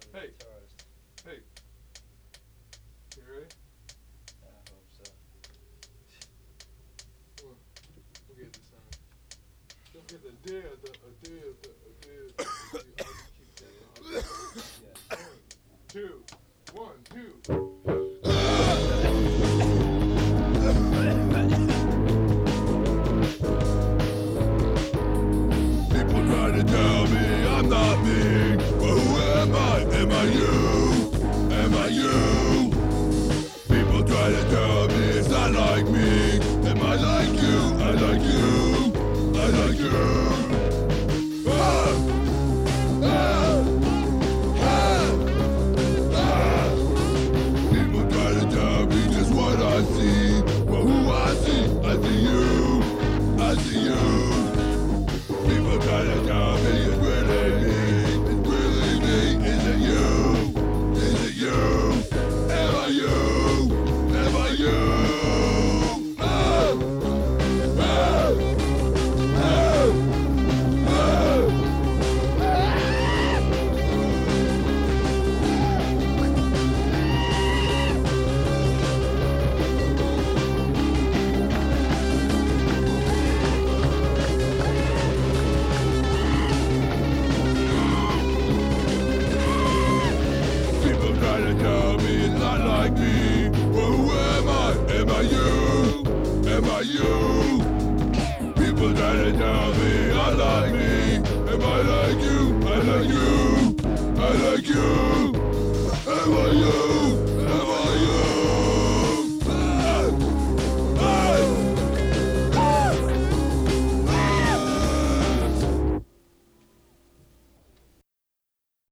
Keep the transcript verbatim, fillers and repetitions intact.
Hey, guitarist. hey. You ready? I hope so. We'll, we'll get this on. Don't get the deal, the a deal, the a deal. I'll just keep that. I'll just Yeah. one, two, one, two. People try to tell me I'm not me, but who am I? Am I you? Am I you? People try to tell me it's not like me. Am I like you? I like you. I like you. Ah! Ah! Ah! Ah! People try to tell me just what I see, but who I see? I see you. I see you. People try to tell me it's really me, it's really me. Is it you? Is it you? Am I you? Am I you? Oh! Oh! Oh! Oh! People try to tell me it's not like me. Well, who am I? Am I you? Am I you? People try to tell me I like me. Am I like you? I like you.